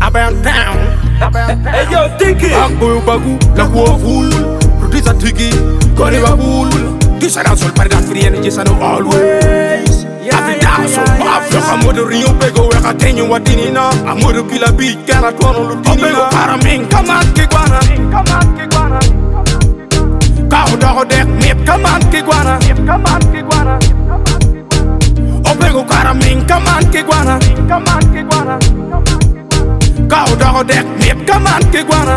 about down. Hey yo, Tiki. Akboy bagu, la kuwa full. Producer Tiki, kone wa full. This a dance all party that free energy, so no always. I feel down so off. Yo kamodo rio pego, we ka tenyo wa dinina. Amodo kila beat, kana tuano lutinina. Opego karaming, kaman kiguana. Kau dogo dek, mip kaman kiguana. Opego karaming, kaman kiguana. Kau dogo dek, mip kaman kiguana.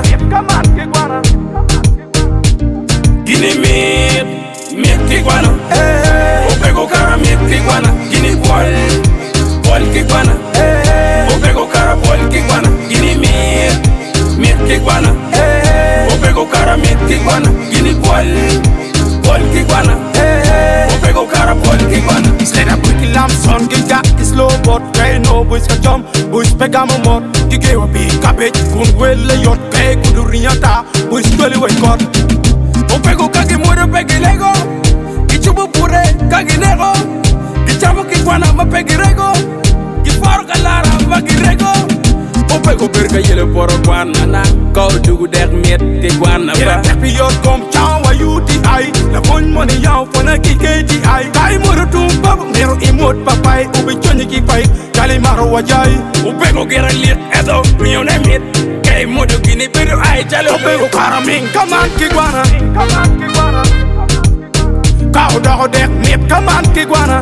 Gini mip kiguana. Opego kara mip kiguana. Gini bol kiguana. Opego kara bol kiguana. Gini mip kiguana. Opego kara mip kiguana. Gini bol kiguana. Opego kara bol kiguana. Sled up quick lamb son, get got the slow but they know boys can jump. Boys pega mo mot, you gave a big cabbage. Kun wele yot peg kudu rinyata. Boys twelve way cut. Opego kaki muro pegi lego. Kichubu pure kaki nego. Kichabu kiguana ma pegi rego. Kifaro kalara ma rego. Opego berga yele poro guana na. Kau dugu dek miet kiguana Get a ba. tappy yot come chow a UTI. La coin money yaw for na KKTI. Kai muro tum babu nero imot papai. Ubi chonyi ki pai, kali maro wajai. Opego gera lit edo mione mit. Kay modo gini beru ay jalo. Opego karaming, kaman kiguana. Kau dogo dek mip, kaman kiguana.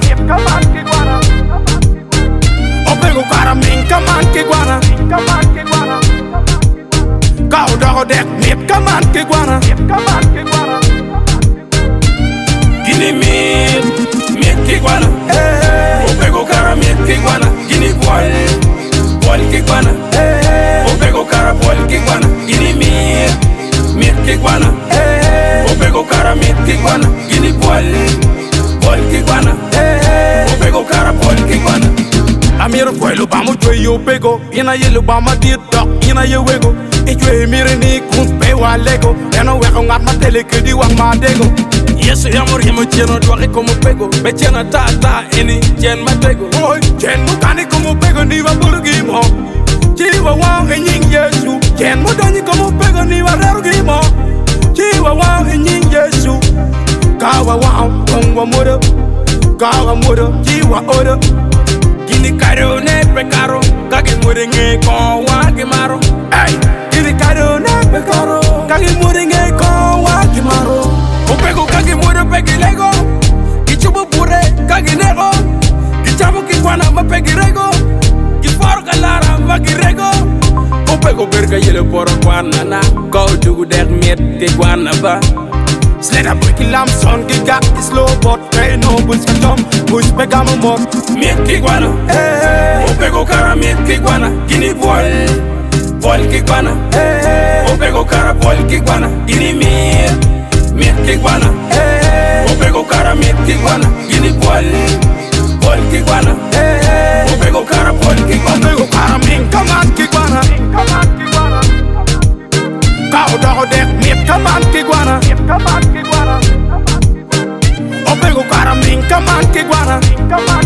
Opego karaming, kaman kiguana. Kau dogo dek mip, kaman kiguana. Gini mit kiguana. Opego kara mit kiguana. Gini bol kiguana. Opego kara bol kiguana. Gini mit kiguana. Opego kara mit kiguana. Gini bol kiguana. Opego kara bol kiguana. Amir fuelo bamo jwe yo pego. Ina yelo bama dir dok, ina ye wego. Ijwe mire ni kun pe wa lego. Eno weko ngat ma tele ke di wang ma dego. Yesu yamor yemo cheno dwake como pego. Be chena ta eni chen matego. Boy, chen mo kani como pego ni wa burgi mo. Chiwa wang e nying Yesu. Chen mo dani como pego ni wa rerugi mo. Chiwa wang e nying Yesu. Kawa wang kongwa modo. Kawa modo, chiwa odo. Gini karo ne pecaro. Kage muringe kon wa gemaro. Ay, kiri kado na pekaro. Kagi muringe kon wa kimaro. Opego kage muro pegi lego. Kichubu pure kage nego. Kichabu kiguana ma pegi rego. Kifaro kalara ma rego. Opego berga yele poro guana na. Kau dugu dek miet kiguana ba. Sled up quick lamb son, get got the slow but they know boys can jump. Boys pega mo mot. Miet kiguana. Opego kara miet kiguana. Gini bol kiguana. Opego kara bol kiguana. Gini miet kiguana. Opego kara miet kiguana. Gini bol kiguana. Opego kara bol kiguana. Opego karaming, kaman kiguana. Kau dogo dek mip, kaman kiguana. Opego karaming, kaman kiguana.